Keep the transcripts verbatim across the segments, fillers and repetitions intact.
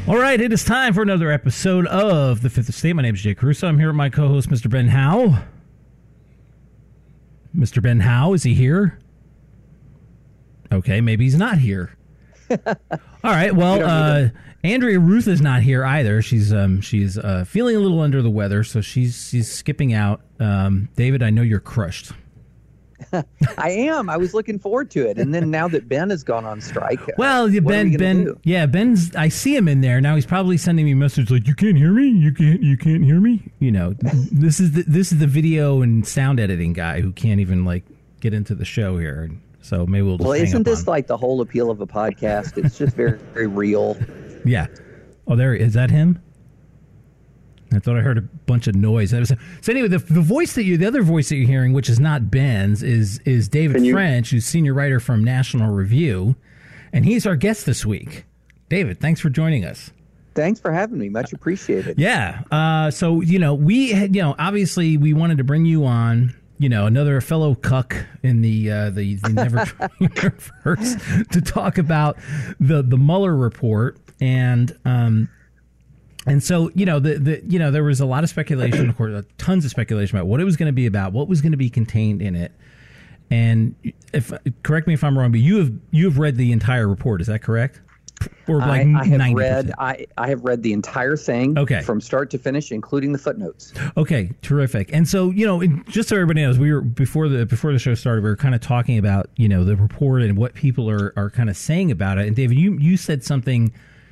All right, it is time for another episode of The Fifth Estate. My name is Jay Caruso. I'm here with my co-host, Mister Ben Howe. Mister Ben Howe, is he here? Okay, maybe he's not here. All right, well, uh, Andrea Ruth is not here either. She's um, she's uh, feeling a little under the weather, so she's she's skipping out. Um, David, I know you're crushed. I am. I was looking forward to it, and then now that Ben has gone on strike, well, uh, Ben, Ben, do? yeah, Ben's. I see him in there now. He's probably sending me a message like, "You can't hear me. You can't. You can't hear me." You know, this is the, this is the video and sound editing guy who can't even like get into the show here. So maybe we'll. Just well, hang isn't up this on. like the whole appeal of a podcast? It's just very, very real. Yeah. Oh, there is that him? I thought I heard a bunch of noise. That was, so anyway, the, the voice that you, the other voice that you're hearing, which is not Ben's, is is David you, French, who's senior writer from National Review, and he's our guest this week. David, thanks for joining us. Thanks for having me. Much appreciated. Yeah. Uh, so you know, we had, you know, obviously we wanted to bring you on. You know, another fellow cuck in the uh, the, the Never universe to talk about the the Mueller report and. Um, And so, you know, the, the you know, there was a lot of speculation, of course, tons of speculation about what it was going to be about, what was going to be contained in it. And if correct me if I'm wrong, but you have you have read the entire report, is that correct? Or like I, I have ninety read percent? I, I have read the entire thing okay. from start to finish, including the footnotes. Okay, terrific. And so, you know, just so everybody knows, we were before the before the show started, we were kind of talking about, you know, the report and what people are, are kind of saying about it. And David, you you said something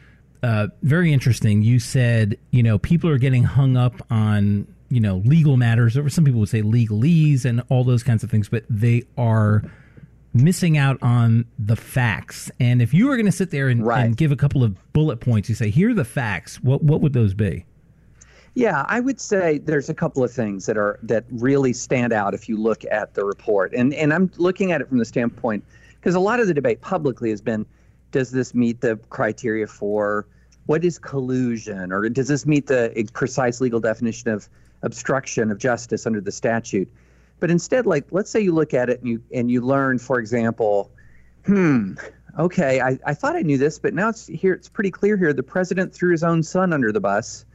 Uh, very interesting. You said, you know, people are getting hung up on, you know, legal matters, or some people would say legalese and all those kinds of things, but they are missing out on the facts. And if you were going to sit there and, right. and give a couple of bullet points, you say, here are the facts, what what would those be? Yeah, I would say there's a couple of things that are that really stand out if you look at the report. And and I'm looking at it from the standpoint, because a lot of the debate publicly has been, does this meet the criteria for what is collusion, or does this meet the precise legal definition of obstruction of justice under the statute? But instead, like, let's say you look at it and you and you learn, for example, hmm, okay, I, I thought I knew this, but now it's here. It's pretty clear here. The president threw his own son under the bus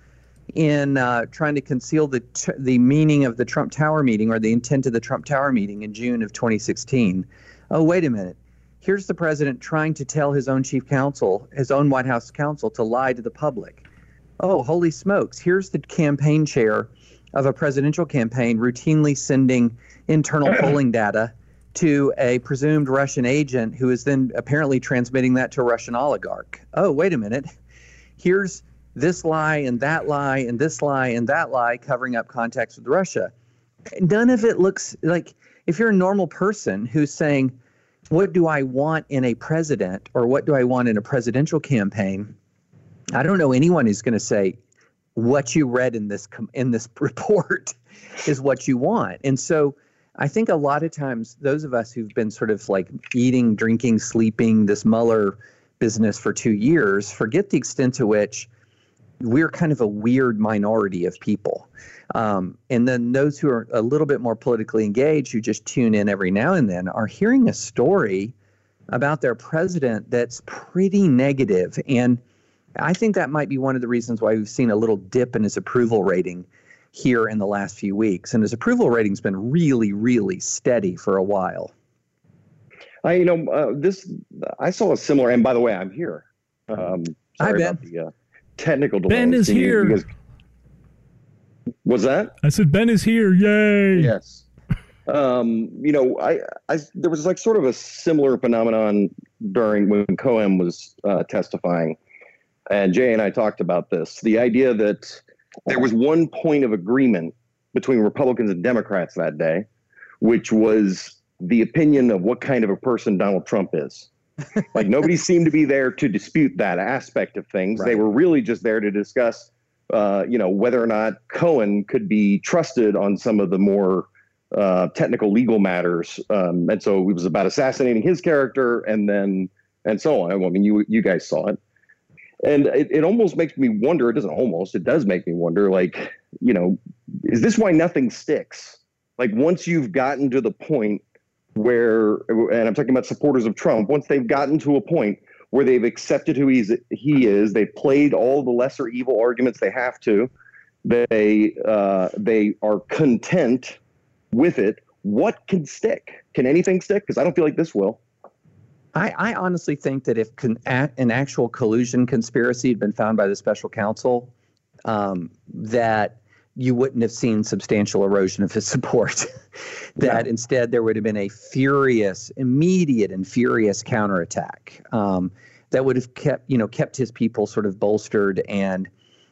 in uh, trying to conceal the the meaning of the Trump Tower meeting, or the intent of the Trump Tower meeting in June of twenty sixteen. Oh, wait a minute. Here's the president trying to tell his own chief counsel, his own White House counsel, to lie to the public. Oh, holy smokes. Here's the campaign chair of a presidential campaign routinely sending internal polling data to a presumed Russian agent who is then apparently transmitting that to a Russian oligarch. Oh, wait a minute. Here's this lie and that lie and this lie and that lie covering up contacts with Russia. None of it looks like, if you're a normal person who's saying, what do I want in a president, or what do I want in a presidential campaign? I don't know anyone who's going to say what you read in this in this report is what you want. And so I think a lot of times those of us who've been sort of like eating, drinking, sleeping this Mueller business for two years forget the extent to which we're kind of a weird minority of people. Um, and then those who are a little bit more politically engaged, who just tune in every now and then, are hearing a story about their president that's pretty negative. And I think that might be one of the reasons why we've seen a little dip in his approval rating here in the last few weeks. And his approval rating's been really, really steady for a while. I, you know, uh, this, I saw a similar, and by the way, I'm here. Um, sorry Hi, about the uh, technical delays. Ben is here. Because, was that? I said, Ben is here. Yay. Yes. Um, you know, I, I, there was like sort of a similar phenomenon during when Cohen was uh, testifying, and Jay and I talked about this, the idea that there was one point of agreement between Republicans and Democrats that day, which was the opinion of what kind of a person Donald Trump is. Like, nobody seemed to be there to dispute that aspect of things. Right. They were really just there to discuss Uh, you know, whether or not Cohen could be trusted on some of the more uh, technical legal matters. Um, and so it was about assassinating his character and then and so on. I mean, you you guys saw it. And it, it almost makes me wonder, it doesn't almost, it does make me wonder, like, you know, is this why nothing sticks? Like, once you've gotten to the point where, and I'm talking about supporters of Trump, once they've gotten to a point where they've accepted who he's, he is. They've played all the lesser evil arguments they have to. They uh, they are content with it. What can stick? Can anything stick? Because I don't feel like this will. I, I honestly think that if con- an actual collusion conspiracy had been found by the special counsel, um, that you wouldn't have seen substantial erosion of his support. That yeah. Instead there would have been a furious, immediate and furious counterattack um, that would have kept, you know, kept his people sort of bolstered and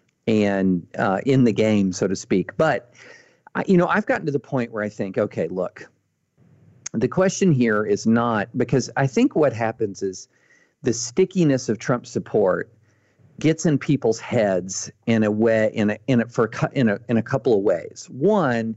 and uh, in the game, so to speak. But, I, you know, I've gotten to the point where I think, okay, look, the question here is not, because I think what happens is the stickiness of Trump support gets in people's heads in a way, in a, in a, for in a, in a couple of ways. One,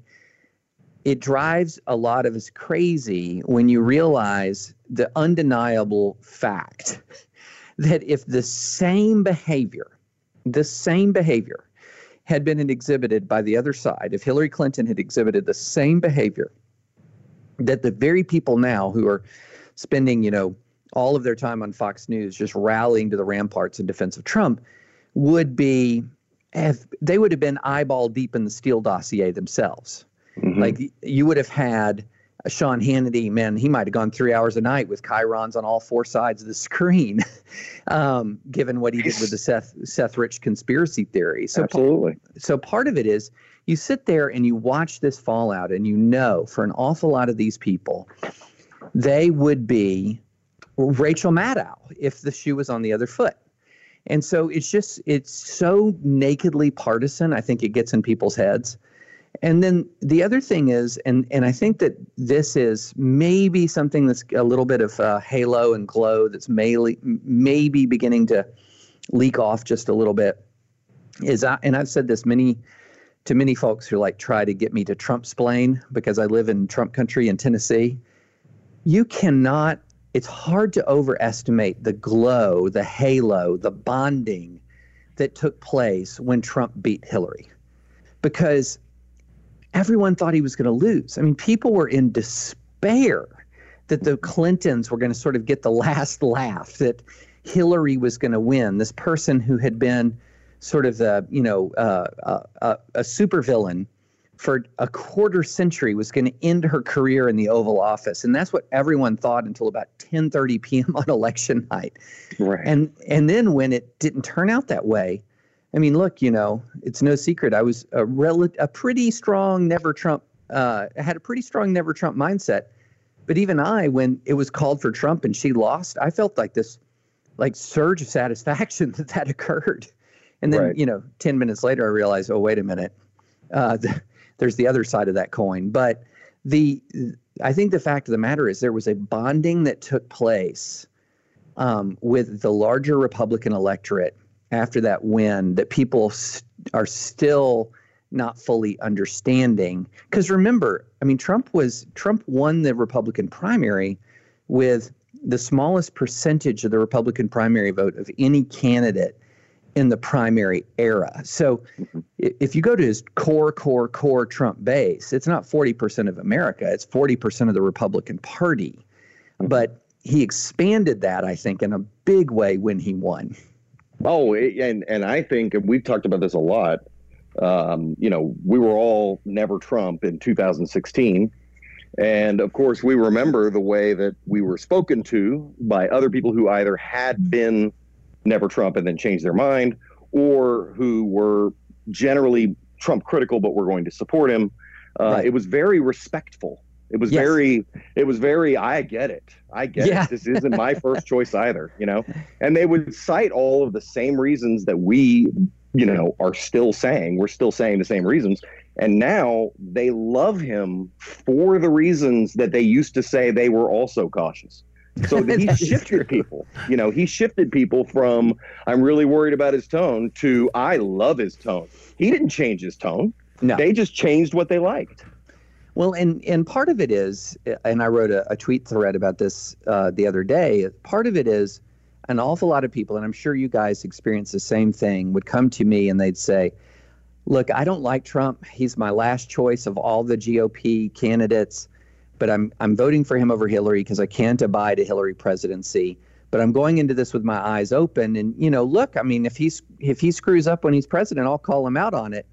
it drives a lot of us crazy when you realize the undeniable fact that if the same behavior, the same behavior had been exhibited by the other side, if Hillary Clinton had exhibited the same behavior, that the very people now who are spending, you know, all of their time on Fox News just rallying to the ramparts in defense of Trump would be, if they would have been eyeball deep in the Steele dossier themselves. Mm-hmm. Like you would have had Sean Hannity, man, he might have gone three hours a night with chyrons on all four sides of the screen, um, given what he did with the Seth Seth Rich conspiracy theory. So Absolutely. So part of it is you sit there and you watch this fallout and you know for an awful lot of these people, they would be Rachel Maddow if the shoe was on the other foot. And so it's just, it's so nakedly partisan. I think it gets in people's heads. And then the other thing is, and, and I think that this is maybe something that's a little bit of uh, halo and glow that's may, maybe beginning to leak off just a little bit, is I, and I've said this many to many folks who like try to get me to Trump-splain because I live in Trump country in Tennessee. You cannot, it's hard to overestimate the glow, the halo, the bonding that took place when Trump beat Hillary, because everyone thought he was going to lose. I mean, people were in despair that the Clintons were going to sort of get the last laugh, that Hillary was going to win. This person who had been sort of the, you know, uh, uh, uh, a supervillain for a quarter century was going to end her career in the Oval Office. And that's what everyone thought until about ten thirty p.m. on election night. Right. And and then when it didn't turn out that way, I mean, look, you know, it's no secret. I was a rel- a pretty strong never Trump, uh, had a pretty strong never Trump mindset. But even I, when it was called for Trump and she lost, I felt like this like surge of satisfaction that that occurred. And then, right. you know, ten minutes later, I realized, oh, wait a minute. Uh, the, there's the other side of that coin. But the I think the fact of the matter is there was a bonding that took place um, with the larger Republican electorate after that win that people st- are still not fully understanding. Because remember, I mean, Trump was Trump won the Republican primary with the smallest percentage of the Republican primary vote of any candidate in the primary era. So if you go to his core, core, core Trump base, it's not forty percent of America, it's forty percent of the Republican Party. But he expanded that, I think, in a big way when he won. Oh, and, and I think, and we've talked about this a lot, um, you know, we were all never Trump in two thousand sixteen. And of course, we remember the way that we were spoken to by other people who either had been never Trump and then changed their mind, or who were generally Trump critical, but were going to support him. Uh, right. It was very respectful. It was yes. very, it was very, I get it. I get yeah. it. This isn't my first choice either, you know? And they would cite all of the same reasons that we, you know, are still saying. We're still saying the same reasons. And now they love him for the reasons that they used to say they were also cautious. So he shifted people, you know, he shifted people from I'm really worried about his tone to I love his tone. He didn't change his tone. No. They just changed what they liked. Well, and, and part of it is, and I wrote a, a tweet thread about this uh, the other day, part of it is an awful lot of people, and I'm sure you guys experience the same thing, would come to me and they'd say, look, I don't like Trump. He's my last choice of all the G O P candidates. But I'm I'm voting for him over Hillary because I can't abide a Hillary presidency. but I'm going into this with my eyes open. And, you know, look, I mean, if he's if he screws up when he's president, I'll call him out on it.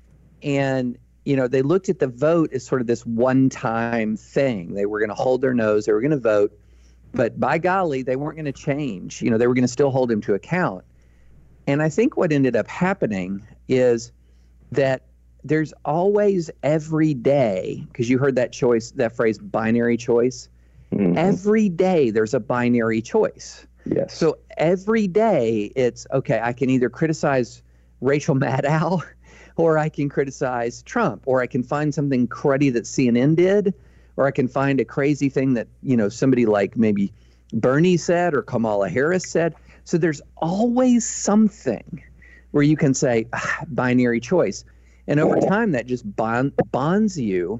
And, you know, they looked at the vote as sort of this one-time thing. They were going to hold their nose. They were going to vote. But by golly, they weren't going to change. You know, they were going to still hold him to account. And I think what ended up happening is that there's always every day, because you heard that choice, that phrase, binary choice. Mm-hmm. Every day there's a binary choice. Yes. So every day it's, okay, I can either criticize Rachel Maddow or I can criticize Trump, or I can find something cruddy that C N N did, or I can find a crazy thing that, you know, somebody like maybe Bernie said or Kamala Harris said. So there's always something where you can say ah, binary choice. And over time, that just bond, bonds you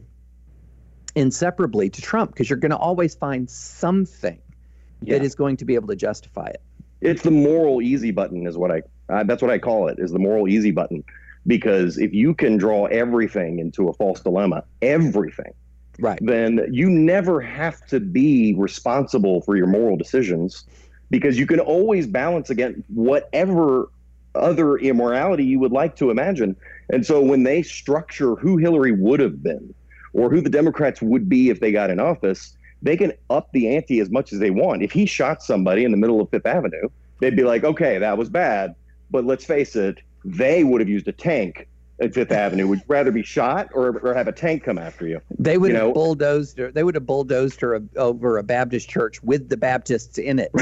inseparably to Trump, because you're going to always find something yeah. that is going to be able to justify it. It's the moral easy button is what I, uh, that's what I call it, is the moral easy button. Because if you can draw everything into a false dilemma, everything, right, then you never have to be responsible for your moral decisions, because you can always balance against whatever other immorality you would like to imagine. And so when they structure who Hillary would have been or who the Democrats would be if they got in office, they can up the ante as much as they want. If he shot somebody in the middle of Fifth Avenue, they'd be like, okay, that was bad, but let's face it, they would have used a tank at Fifth Avenue. Would you rather be shot or, or have a tank come after you? They would you have know? bulldozed her. They would have bulldozed her over a Baptist church with the Baptists in it.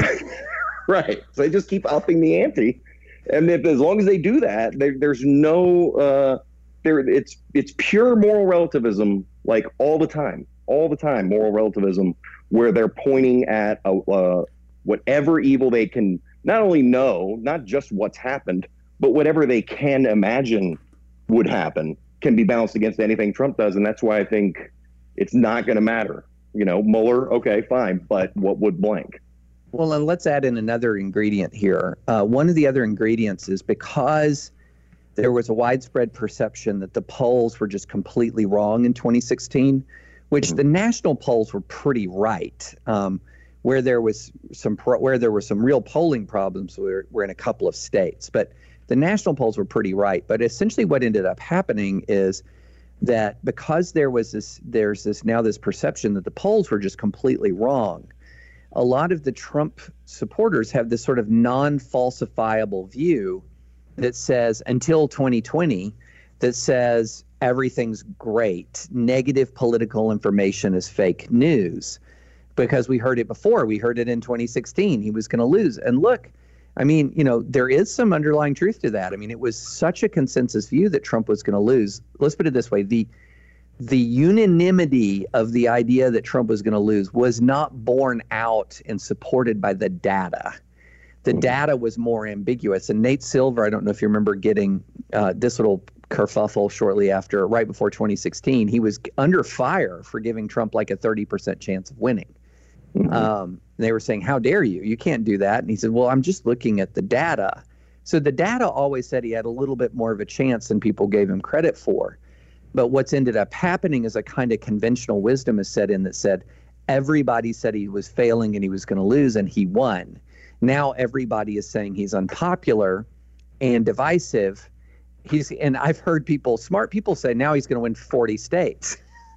Right. So they just keep upping the ante. And if, as long as they do that, there, there's no, uh, there, it's, it's pure moral relativism, like all the time, all the time, moral relativism, where they're pointing at a, uh, whatever evil they can not only know, not just what's happened, but whatever they can imagine would happen can be balanced against anything Trump does. And that's why I think it's not going to matter. You know, Mueller, okay, fine. But what would blank? Well, and let's add in another ingredient here. Uh, one of the other ingredients is because there was a widespread perception that the polls were just completely wrong in twenty sixteen, which mm-hmm. the national polls were pretty right. Um, where there was some pro- where there were some real polling problems were, were in a couple of states, but the national polls were pretty right. But essentially, what ended up happening is that because there was this, there's this now this perception that the polls were just completely wrong. A lot of the Trump supporters have this sort of non-falsifiable view that says, until twenty twenty, that says everything's great. Negative political information is fake news. Because we heard it before. We heard it in twenty sixteen. He was going to lose. And look, I mean, you know, there is some underlying truth to that. I mean, it was such a consensus view that Trump was going to lose. Let's put it this way. The The unanimity of the idea that Trump was going to lose was not borne out and supported by the data. The data was more ambiguous. And Nate Silver, I don't know if you remember getting uh, this little kerfuffle shortly after, right before twenty sixteen, he was under fire for giving Trump like a thirty percent chance of winning. Mm-hmm. Um, they were saying, how dare you? You can't do that. And he said, well, I'm just looking at the data. So the data always said he had a little bit more of a chance than people gave him credit for. But what's ended up happening is a kind of conventional wisdom is set in that said everybody said he was failing and he was going to lose, and he won. Now everybody is saying he's unpopular and divisive. He's and I've heard people, smart people, say now he's going to win forty states.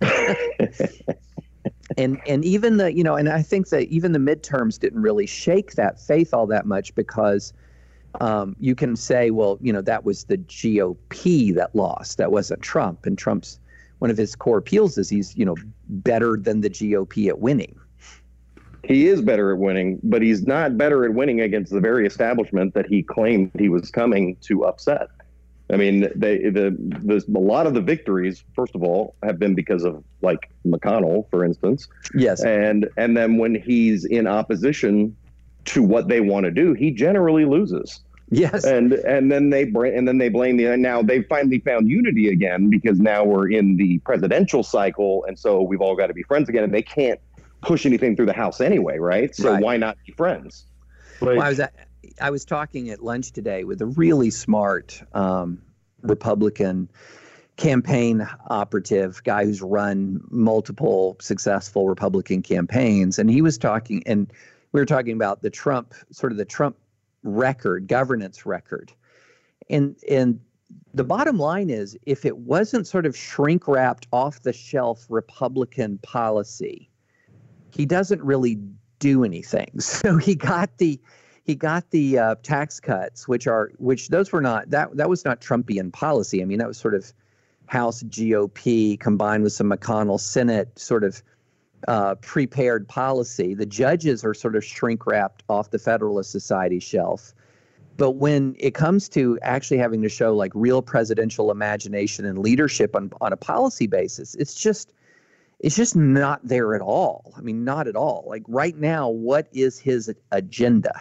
and and even the you know, and I think that even the midterms didn't really shake that faith all that much, because Um, you can say, well, you know, that was the G O P that lost. That wasn't Trump. And Trump's, one of his core appeals is he's, you know, better than the G O P at winning. He is better at winning, but he's not better at winning against the very establishment that he claimed he was coming to upset. I mean, they, the, the, a lot of the victories, first of all, have been because of, like, McConnell, for instance. Yes. And, and then when he's in opposition to what they want to do, he generally loses. Yes. And and then they bring and then they blame the and now they've finally found unity again, because now we're in the presidential cycle, and so we've all got to be friends again, and they can't push anything through the House anyway, right? So right. Why not be friends? Like, well, I was at, I was talking at lunch today with a really smart um, Republican campaign operative guy who's run multiple successful Republican campaigns, and he was talking and we were talking about the Trump, sort of the Trump record, governance record. And, and the bottom line is, if it wasn't sort of shrink wrapped off the shelf Republican policy, he doesn't really do anything. So he got the, he got the uh, tax cuts, which are, which those were not, that, that was not Trumpian policy. I mean, that was sort of House G O P combined with some McConnell Senate sort of uh, prepared policy. The judges are sort of shrink wrapped off the Federalist Society shelf. But when it comes to actually having to show like real presidential imagination and leadership on, on a policy basis, it's just, it's just not there at all. I mean, not at all. Like right now, what is his agenda?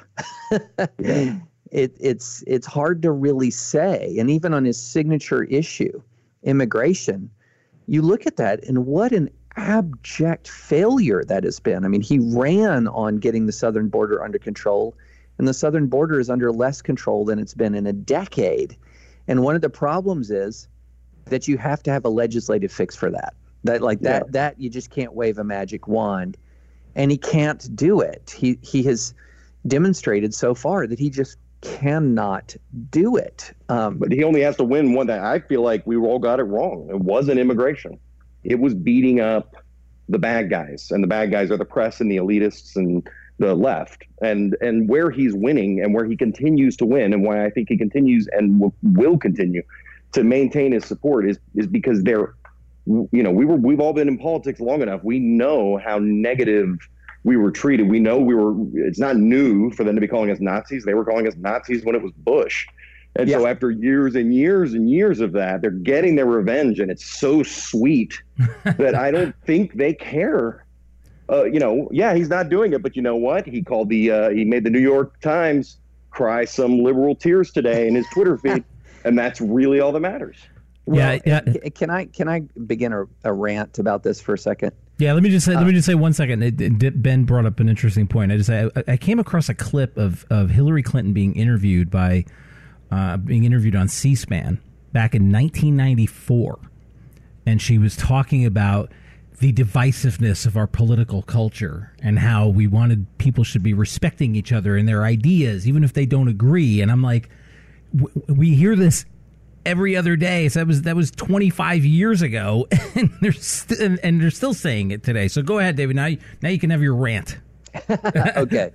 it, it's, it's hard to really say. And even on his signature issue, immigration, you look at that and what an abject failure that has been. I mean, he ran on getting the southern border under control, and the southern border is under less control than it's been in a decade. And one of the problems is that you have to have a legislative fix for that. That like that, yeah. that you just can't wave a magic wand, and he can't do it. He he has demonstrated so far that he just cannot do it. Um, but he only has to win one. That I feel like we all got it wrong. It wasn't immigration. It was beating up the bad guys, and the bad guys are the press and the elitists and the left. And and where he's winning and where he continues to win, and why I think he continues and w- will continue to maintain his support is is because they're. You know, we were, we've all been in politics long enough. We know how negative we were treated. We know we were, it's not new for them to be calling us Nazis. They were calling us Nazis when it was Bush. And yeah. so after years and years and years of that, they're getting their revenge, and it's so sweet that I don't think they care. Uh, you know, yeah, he's not doing it, but you know what? He called the, uh, he made the New York Times cry some liberal tears today in his Twitter feed. And that's really all that matters. Well, yeah, yeah. Can I can I begin a, a rant about this for a second? Yeah, let me just say, uh, let me just say one second. It, it, Ben brought up an interesting point. I just I, I came across a clip of, of Hillary Clinton being interviewed by uh, being interviewed on C-SPAN back in nineteen ninety-four, and she was talking about the divisiveness of our political culture and how we wanted people should be respecting each other and their ideas, even if they don't agree. And I'm like, w- we hear this every other day. So that was that was twenty-five years ago, and they're st- and they're still saying it today. So go ahead, David. Now, you, now you can have your rant. Okay,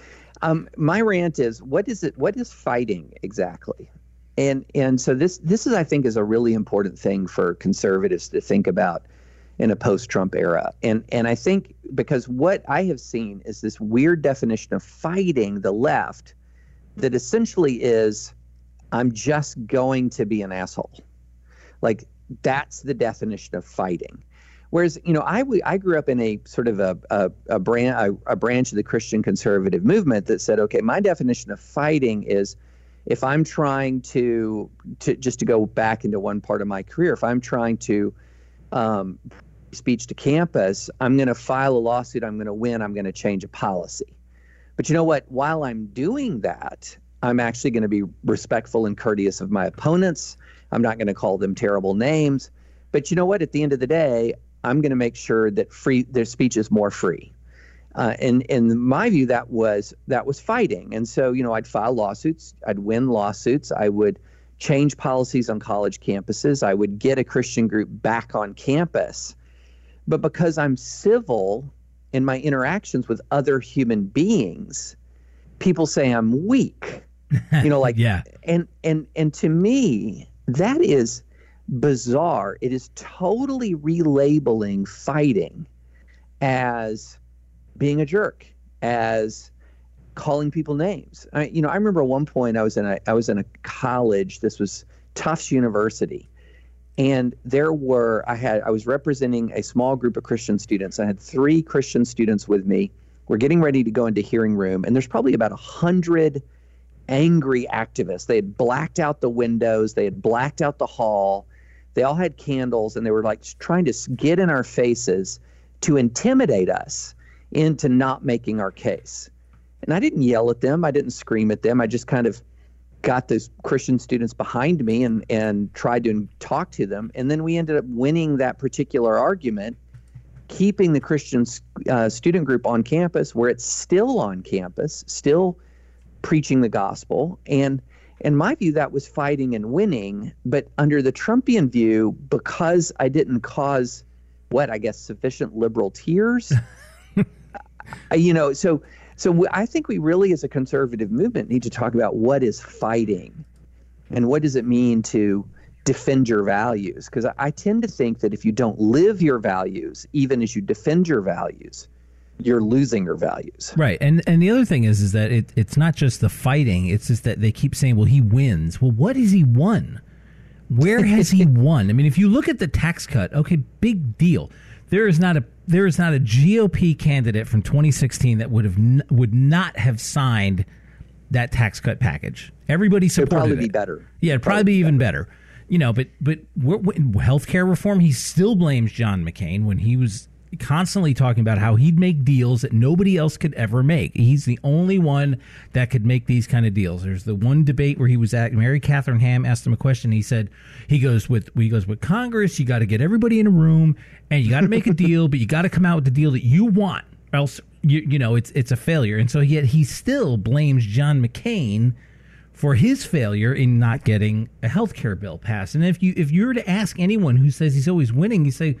um, my rant is what is it? What is fighting exactly? And and so this this is I think is a really important thing for conservatives to think about in a post-Trump era. And and I think because what I have seen is this weird definition of fighting the left that essentially is, I'm just going to be an asshole. Like, that's the definition of fighting. Whereas, you know, I, I grew up in a sort of a a, a, brand, a, a branch of the Christian conservative movement that said, okay, my definition of fighting is if I'm trying to, to just to go back into one part of my career, if I'm trying to um, speech to campus, I'm going to file a lawsuit, I'm going to win, I'm going to change a policy. But you know what? While I'm doing that, I'm actually going to be respectful and courteous of my opponents. I'm not going to call them terrible names. But you know what? At the end of the day, I'm going to make sure that free their speech is more free. Uh, and in my view, that was that was fighting. And so, you know, I'd file lawsuits. I'd win lawsuits. I would change policies on college campuses. I would get a Christian group back on campus. But because I'm civil in my interactions with other human beings, people say I'm weak. You know, like, yeah. And, and, and to me, that is bizarre. It is totally relabeling fighting as being a jerk, as calling people names. I, you know, I remember at one point I was in a, I was in a college. This was Tufts University. And there were, I had, I was representing a small group of Christian students. I had three Christian students with me. We're getting ready to go into hearing room, and there's probably about a hundred angry activists. They had blacked out the windows. They had blacked out the hall. They all had candles, and they were like trying to get in our faces to intimidate us into not making our case. And I didn't yell at them. I didn't scream at them. I just kind of got those Christian students behind me and, and tried to talk to them. And then we ended up winning that particular argument. keeping the Christian uh, student group on campus, where it's still on campus, still preaching the gospel. And in my view, that was fighting and winning. But under the Trumpian view, because I didn't cause what I guess sufficient liberal tears, you know, so so I think we really, as a conservative movement, need to talk about what is fighting and what does it mean to defend your values. Because I, I tend to think that if you don't live your values, even as you defend your values, you're losing your values. Right. And and the other thing is, is that it, it's not just the fighting. It's just that they keep saying, well, he wins. Well, what has he won? Where has he won? I mean, if you look at the tax cut, okay, big deal. There is not a there is not a G O P candidate from twenty sixteen that would have n- would not have signed that tax cut package. Everybody supported it. It'd probably be better. Yeah, it'd probably, probably be even better. better. You know, but but healthcare reform, he still blames John McCain when he was constantly talking about how he'd make deals that nobody else could ever make. He's the only one that could make these kind of deals. There's the one debate where he was at, Mary Catherine Ham asked him a question. He said, he goes with, he goes with Congress, you got to get everybody in a room and you got to make a deal, but you got to come out with the deal that you want, else, you, you know, it's, it's a failure. And so yet he still blames John McCain for his failure in not getting a health care bill passed. And if you, if you were to ask anyone who says he's always winning, you say,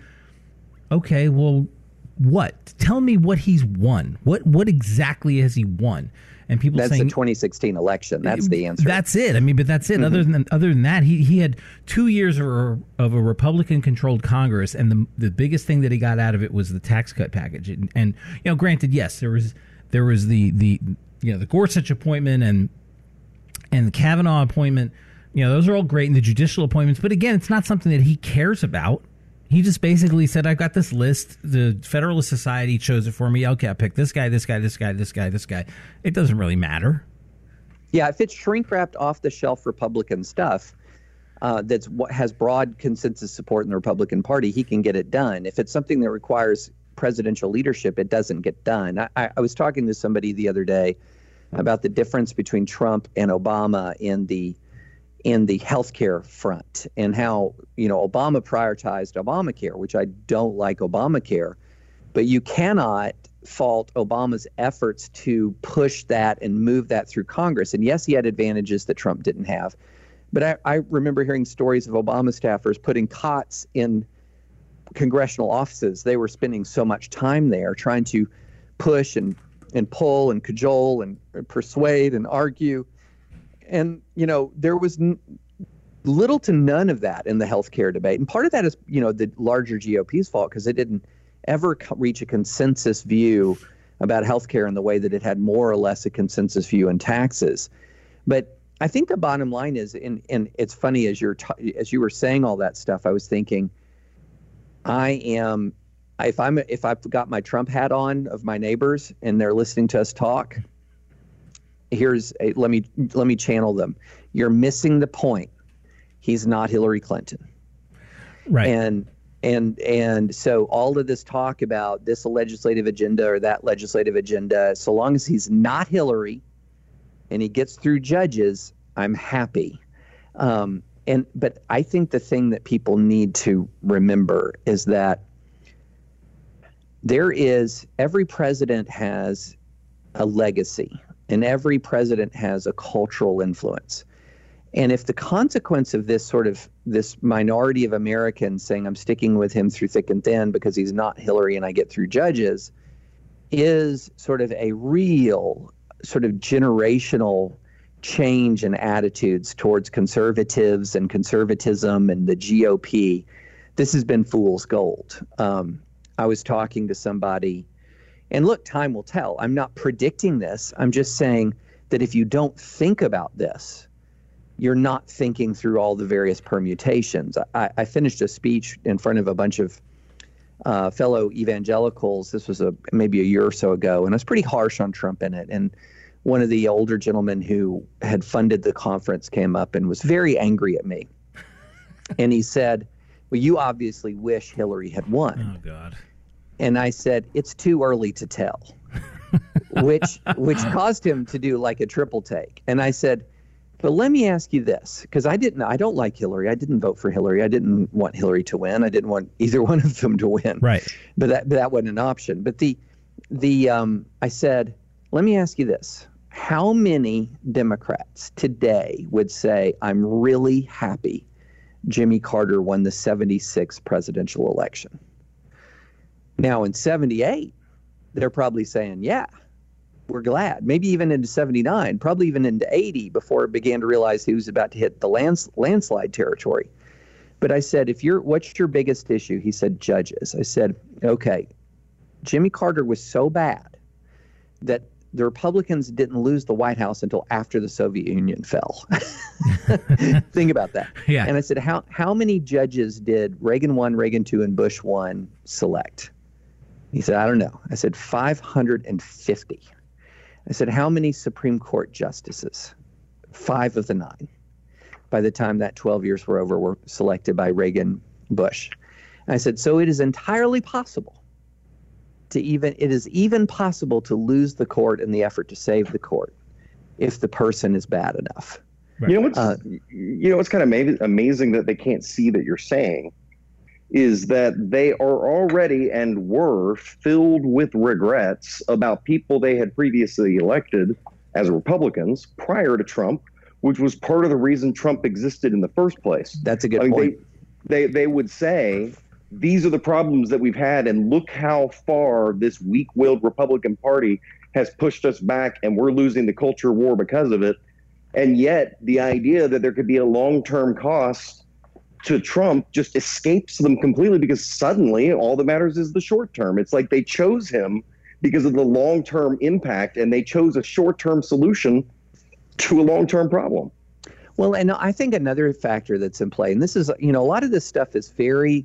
okay, well, what? Tell me what he's won. What what exactly has he won? And people that's saying the twenty sixteen election. That's the answer. That's it. I mean, but that's it. Mm-hmm. Other than other than that, he he had two years of a, of a Republican-controlled Congress, and the the biggest thing that he got out of it was the tax cut package. And, and you know, granted, yes, there was there was the the you know the Gorsuch appointment and and the Kavanaugh appointment. You know, those are all great, and the judicial appointments. But again, it's not something that he cares about. He just basically said, I've got this list. The Federalist Society chose it for me. Okay, I pick this guy, this guy, this guy, this guy, this guy. It doesn't really matter. Yeah, if it's shrink-wrapped, off-the-shelf Republican stuff uh, that's what has broad consensus support in the Republican Party, he can get it done. If it's something that requires presidential leadership, it doesn't get done. I, I was talking to somebody the other day about the difference between Trump and Obama in the in the healthcare front, and how, you know, Obama prioritized Obamacare, which I don't like Obamacare, but you cannot fault Obama's efforts to push that and move that through Congress. And yes, he had advantages that Trump didn't have, but I, I remember hearing stories of Obama staffers putting cots in congressional offices. They were spending so much time there trying to push and, and pull and cajole and, and persuade and argue. And, you know, there was n- little to none of that in the healthcare debate. And part of that is, you know, the larger G O P's fault, because it didn't ever co- reach a consensus view about healthcare in the way that it had more or less a consensus view in taxes. But I think the bottom line is, and, and it's funny, as you're t- as you were saying all that stuff, I was thinking, I am, if I'm if I've got my Trump hat on of my neighbors and they're listening to us talk, here's a, let me let me channel them. You're missing the point. He's not Hillary Clinton. Right. And and and so all of this talk about this legislative agenda or that legislative agenda, so long as he's not Hillary and he gets through judges, I'm happy. Um, and but I think the thing that people need to remember is that there is, every president has a legacy. And every president has a cultural influence. And if the consequence of this sort of this minority of Americans saying I'm sticking with him through thick and thin because he's not Hillary and I get through judges, is sort of a real sort of generational change in attitudes towards conservatives and conservatism and the G O P, this has been fool's gold. Um, I was talking to somebody. And look, time will tell. I'm not predicting this. I'm just saying that if you don't think about this, you're not thinking through all the various permutations. I, I finished a speech in front of a bunch of uh, fellow evangelicals. This was a maybe a year or so ago, and I was pretty harsh on Trump in it. And one of the older gentlemen who had funded the conference came up and was very angry at me. And he said, well, you obviously wish Hillary had won. Oh, God. And I said, it's too early to tell, which which caused him to do like a triple take. And I said, But let me ask you this, because I didn't, I don't like Hillary. I didn't vote for Hillary. I didn't want Hillary to win. I didn't want either one of them to win. Right. But that, but that wasn't an option. But the, the, um, I said, let me ask you this. How many Democrats today would say, I'm really happy Jimmy Carter won the seventy-six presidential election? Now in seventy-eight, they're probably saying, yeah, we're glad. Maybe even into seventy-nine, probably even into eighty before it began to realize he was about to hit the lands, landslide territory. But I said, if you're, what's your biggest issue? He said, judges. I said, okay, Jimmy Carter was so bad that the Republicans didn't lose the White House until after the Soviet Union fell. Think about that. Yeah. And I said, how how many judges did Reagan one, Reagan two, and Bush one select? He said, I don't know. I said, five hundred fifty. I said, how many Supreme Court justices? Five of the nine. By the time that twelve years were over, were selected by Reagan, Bush. And I said, so it is entirely possible to even, it is even possible to lose the court in the effort to save the court if the person is bad enough. Right. You know what's, uh, you know what's kind of ama- amazing that they can't see that you're saying is that they are already and were filled with regrets about people they had previously elected as Republicans prior to Trump, which was part of the reason Trump existed in the first place. That's a good I mean, point. They, they, they would say, these are the problems that we've had, and look how far this weak-willed Republican Party has pushed us back, and we're losing the culture war because of it. And yet the idea that there could be a long-term cost to Trump just escapes them completely, because suddenly all that matters is the short term. It's like they chose him because of the long-term impact, and they chose a short-term solution to a long-term problem. Well, and I think another factor that's in play, and this is, you know, a lot of this stuff is very,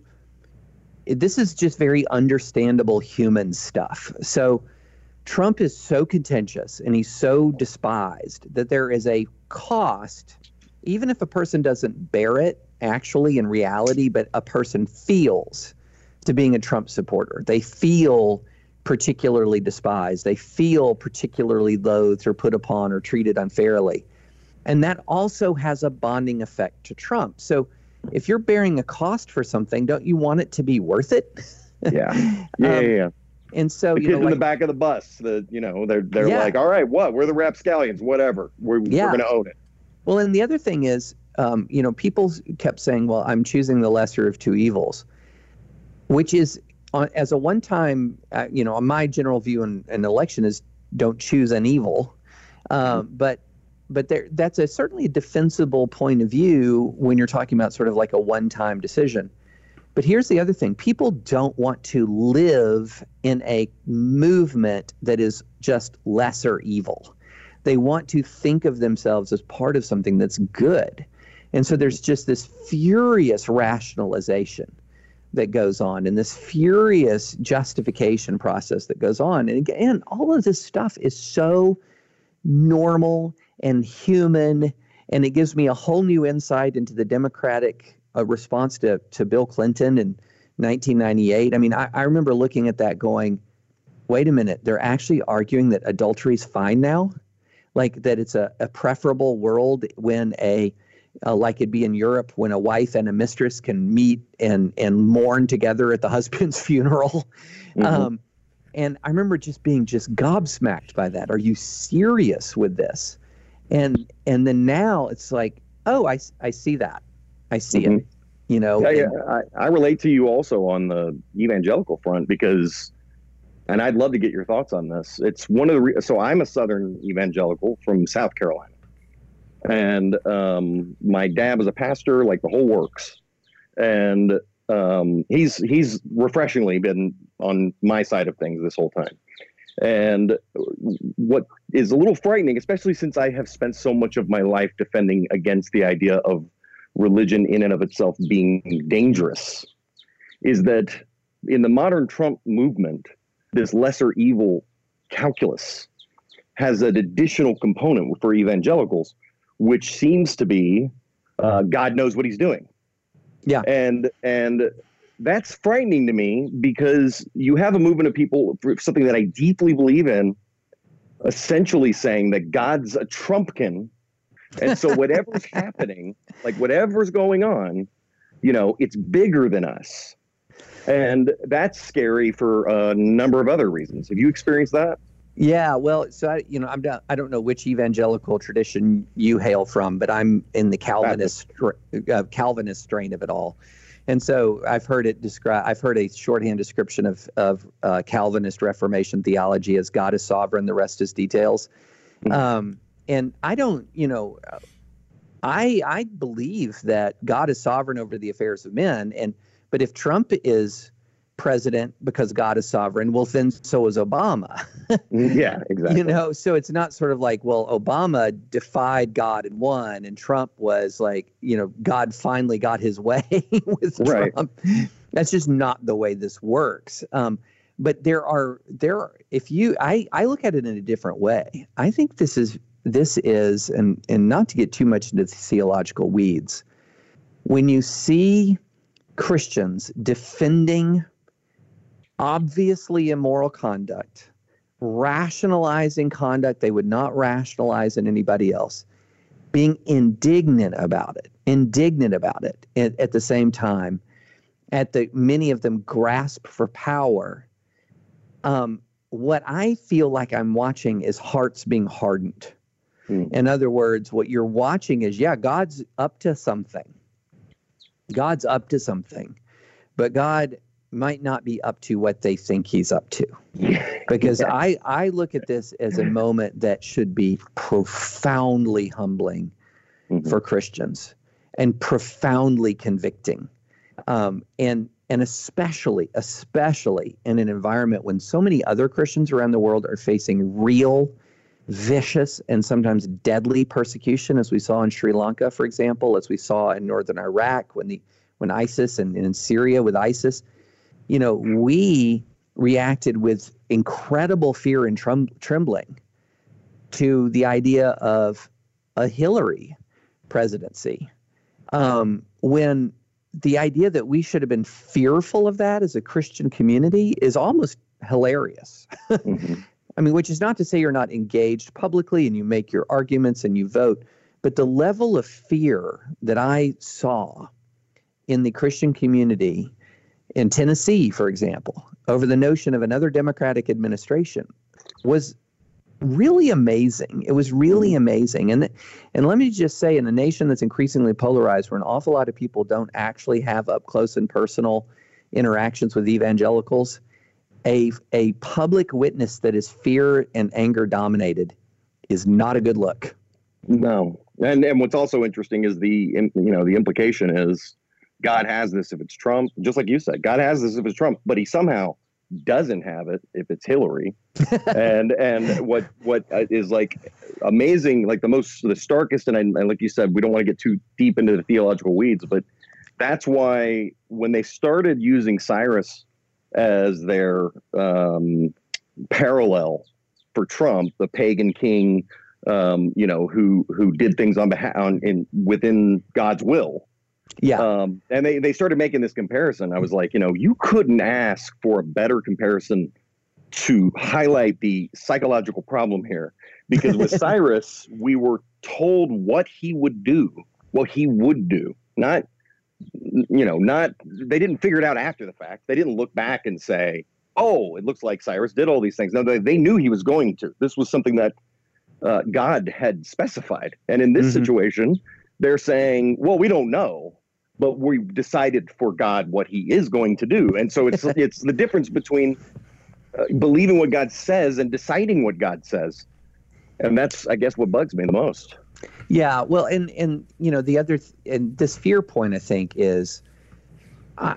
this is just very understandable human stuff. So Trump is so contentious and he's so despised that there is a cost, even if a person doesn't bear it actually in reality, but a person feels, to being a Trump supporter. They feel particularly despised. They feel particularly loathed or put upon or treated unfairly. And that also has a bonding effect to Trump. So if you're bearing a cost for something, don't you want it to be worth it? Yeah. Yeah, um, yeah, yeah. And so, the you kids know, in like, the back of the bus, the, you know, they're, they're yeah. like, all right, what? We're the rapscallions, whatever. We're, yeah. we're going to own it. Well, and the other thing is, um, you know, people kept saying, well, I'm choosing the lesser of two evils, which is, uh, as a one-time, uh, you know, my general view in an election is don't choose an evil. Um, mm-hmm. But but there, that's a certainly a defensible point of view when you're talking about sort of like a one-time decision. But here's the other thing. People don't want to live in a movement that is just lesser evil. They want to think of themselves as part of something that's good. And so there's just this furious rationalization that goes on and this furious justification process that goes on. And again, all of this stuff is so normal and human, and it gives me a whole new insight into the Democratic uh, response to, to Bill Clinton in nineteen ninety-eight. I mean, I, I remember looking at that going, wait a minute, they're actually arguing that adultery is fine now? Like that it's a, a preferable world when a, uh, like it'd be in Europe, when a wife and a mistress can meet and, and mourn together at the husband's funeral. Mm-hmm. Um, and I remember just being just gobsmacked by that. Are you serious with this? And and then now it's like, oh, I, I see that. I see mm-hmm. it, you know. Yeah, and, yeah. I, I relate to you also on the evangelical front because, and I'd love to get your thoughts on this. It's one of the, re- so I'm a Southern evangelical from South Carolina. And um, my dad was a pastor, like the whole works. And um, he's he's refreshingly been on my side of things this whole time. And what is a little frightening, especially since I have spent so much of my life defending against the idea of religion in and of itself being dangerous, is that in the modern Trump movement, this lesser evil calculus has an additional component for evangelicals, which seems to be uh, God knows what he's doing. Yeah. And and that's frightening to me because you have a movement of people, for something that I deeply believe in, essentially saying that God's a Trumpkin And so whatever's happening, like whatever's going on, you know, it's bigger than us. And that's scary for a number of other reasons. Have you experienced that? Yeah, well, so I, you know, I'm not, I don't know which evangelical tradition you hail from, but I'm in the Calvinist uh, Calvinist strain of it all, and so I've heard it described. I've heard a shorthand description of of uh, Calvinist Reformation theology as God is sovereign, the rest is details. Mm-hmm. Um, and I don't, you know, I I believe that God is sovereign over the affairs of men, and but if Trump is president because God is sovereign, well, then so is Obama. Yeah, exactly. You know, so it's not sort of like, well, Obama defied God and won, and Trump was like, you know, God finally got his way with right. Trump. That's just not the way this works. Um, but there are there are, if you I I look at it in a different way. I think this is this is and and not to get too much into the theological weeds, when you see Christians defending obviously immoral conduct, rationalizing conduct they would not rationalize in anybody else, being indignant about it, indignant about it at, at the same time, at the many of them grasp for power. Um, what I feel like I'm watching is hearts being hardened. Mm. In other words, what you're watching is, yeah, God's up to something. God's up to something, but God might not be up to what they think he's up to. Because yeah. I, I look at this as a moment that should be profoundly humbling mm-hmm. for Christians and profoundly convicting. Um, and and especially, especially in an environment when so many other Christians around the world are facing real, vicious, and sometimes deadly persecution, as we saw in Sri Lanka, for example, as we saw in northern Iraq when the when ISIS and, and in Syria with ISIS. You know, we reacted with incredible fear and trem- trembling to the idea of a Hillary presidency, um, when the idea that we should have been fearful of that as a Christian community is almost hilarious. Mm-hmm. I mean, which is not to say you're not engaged publicly and you make your arguments and you vote, but the level of fear that I saw in the Christian community in Tennessee, for example, over the notion of another Democratic administration was really amazing. It was really amazing. And and let me just say, in a nation that's increasingly polarized, where an awful lot of people don't actually have up close and personal interactions with evangelicals, a a public witness that is fear and anger dominated is not a good look. No. And and what's also interesting is the you know the implication is God has this if it's Trump, just like you said. God has this if it's Trump, but he somehow doesn't have it if it's Hillary. and and what what is like amazing, like the most the starkest, and, I, and like you said, we don't want to get too deep into the theological weeds, but that's why when they started using Cyrus as their um, parallel for Trump, the pagan king, um, you know, who who did things on behalf on in within God's will. Yeah. Um, and they, they started making this comparison. I was like, you know, you couldn't ask for a better comparison to highlight the psychological problem here. Because with Cyrus, we were told what he would do, what he would do. Not, you know, not, they didn't figure it out after the fact. They didn't look back and say, oh, it looks like Cyrus did all these things. No, they, they knew he was going to. This was something that uh, God had specified. And in this mm-hmm. situation, they're saying, well, we don't know. But we decided for God what he is going to do. And so it's it's the difference between uh, believing what God says and deciding what God says. And that's, I guess, what bugs me the most. Yeah, well, and, and you know, the other, th- and this fear point, I think, is, uh,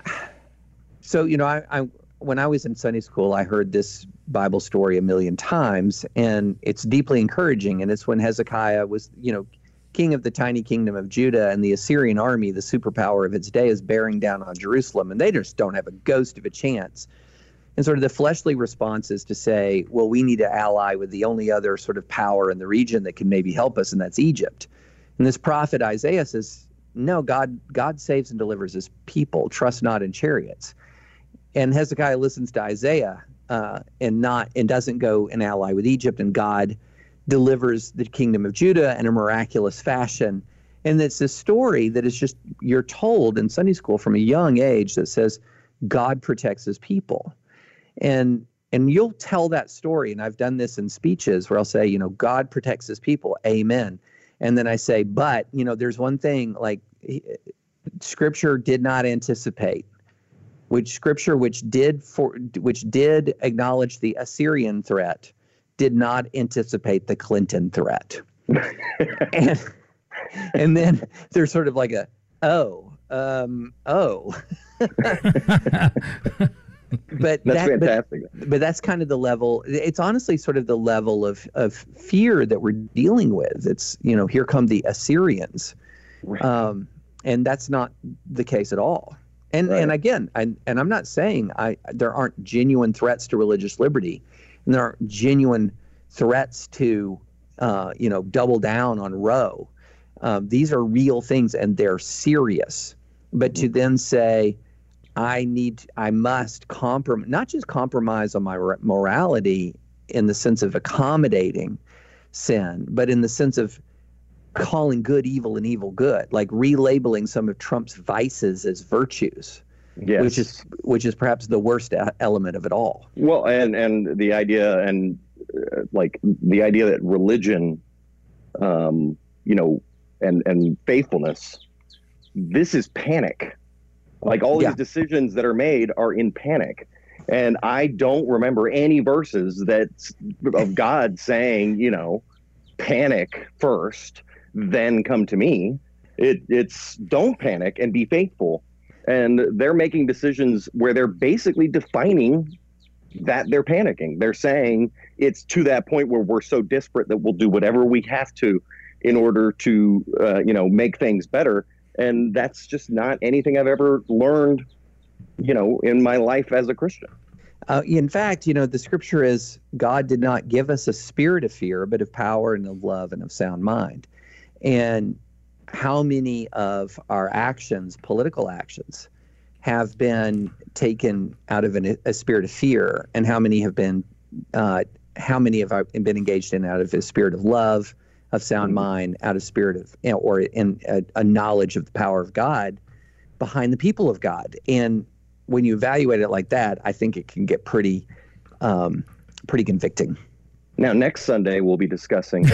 so, you know, I, I when I was in Sunday school, I heard this Bible story a million times, and it's deeply encouraging. And it's when Hezekiah was, you know, king of the tiny kingdom of Judah, and the Assyrian army, the superpower of its day, is bearing down on Jerusalem, and they just don't have a ghost of a chance. And sort of the fleshly response is to say, well, we need to ally with the only other sort of power in the region that can maybe help us, and that's Egypt. And this prophet Isaiah says, no, God God saves and delivers his people, trust not in chariots. And Hezekiah listens to Isaiah uh, and not and doesn't go and ally with Egypt, and God delivers the kingdom of Judah in a miraculous fashion. And it's this story that is just, you're told in Sunday school from a young age that says God protects his people. And and you'll tell that story, and I've done this in speeches where I'll say, you know, God protects his people, amen. And then I say, but, you know, there's one thing, like, Scripture did not anticipate, which Scripture which did for which did acknowledge the Assyrian threat, did not anticipate the Clinton threat. and and then there's sort of like a, oh, um, oh. But that's that, fantastic. But, but that's kind of the level. It's honestly sort of the level of, of fear that we're dealing with. It's, you know, here come the Assyrians. Right. Um, and that's not the case at all. And Right. and again, I, and I'm not saying I there aren't genuine threats to religious liberty, and there aren't genuine threats to, uh, you know, double down on Roe. Um, these are real things, and they're serious. But to then say, I need, I must compromise, not just compromise on my morality in the sense of accommodating sin, but in the sense of calling good evil and evil good, like relabeling some of Trump's vices as virtues, Yes. which is which is perhaps the worst a- element of it all. Well, and and the idea and uh, like the idea that religion, um, you know, and and faithfulness, this is panic. Like all Yeah. these decisions that are made are in panic. And I don't remember any verses that of God saying, you know, panic first, then come to me. It, it's don't panic and be faithful. And they're making decisions where they're basically defining that they're panicking. They're saying it's to that point where we're so desperate that we'll do whatever we have to in order to, uh, you know, make things better. And that's just not anything I've ever learned, you know, in my life as a Christian. Uh, in fact, you know, the scripture is God did not give us a spirit of fear, but of power and of love and of sound mind. And how many of our actions, political actions, have been taken out of an, a spirit of fear, and how many have been, uh, how many have been engaged in out of a spirit of love, of sound Mm-hmm. mind, out of spirit of, you know, or in a, a knowledge of the power of God behind the people of God. And when you evaluate it like that, I think it can get pretty, um, pretty convicting. Now, next Sunday, we'll be discussing.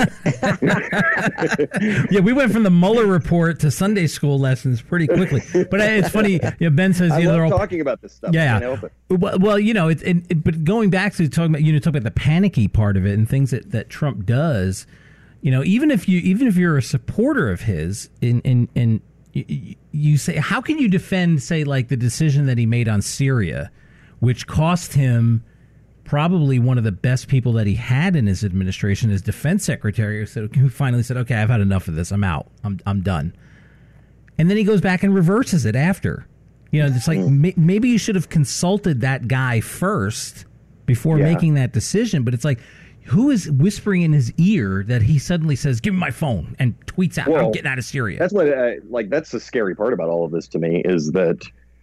Yeah, we went from the Mueller report to Sunday school lessons pretty quickly. But it's funny. You know, Ben says I you know, love they're all talking about this stuff. Yeah, I can't help it. Well, well, you know, it's it, it, but going back to talking about you know talking about the panicky part of it and things that, that Trump does, you know, even if you even if you're a supporter of his, in in in you, you say, how can you defend, say, like the decision that he made on Syria, which cost him probably one of the best people that he had in his administration, his defense secretary, who, said, who finally said, okay, I've had enough of this. I'm out. I'm I'm done. And then he goes back and reverses it after. You know, it's like may, maybe you should have consulted that guy first before Yeah. making that decision. But it's like, who is whispering in his ear that he suddenly says, give me my phone, and tweets out, Well, I'm getting out of Syria. That's what, I, like, that's the scary part about all of this to me is that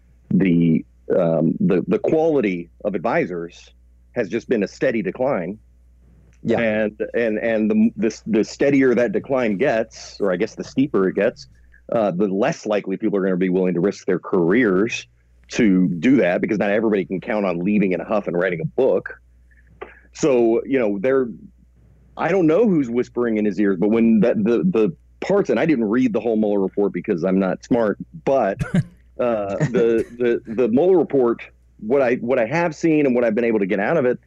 the um, the the quality of advisors has just been a steady decline. Yeah. And and and the the, the steadier that decline gets, or I guess the steeper it gets, uh, the less likely people are going to be willing to risk their careers to do that, because not everybody can count on leaving in a huff and writing a book. So, you know, they're, I don't know who's whispering in his ears, but when that, the, the parts, and I didn't read the whole Mueller report because I'm not smart, but uh, the, the, the Mueller report, what I, what I have seen and what I've been able to get out of it,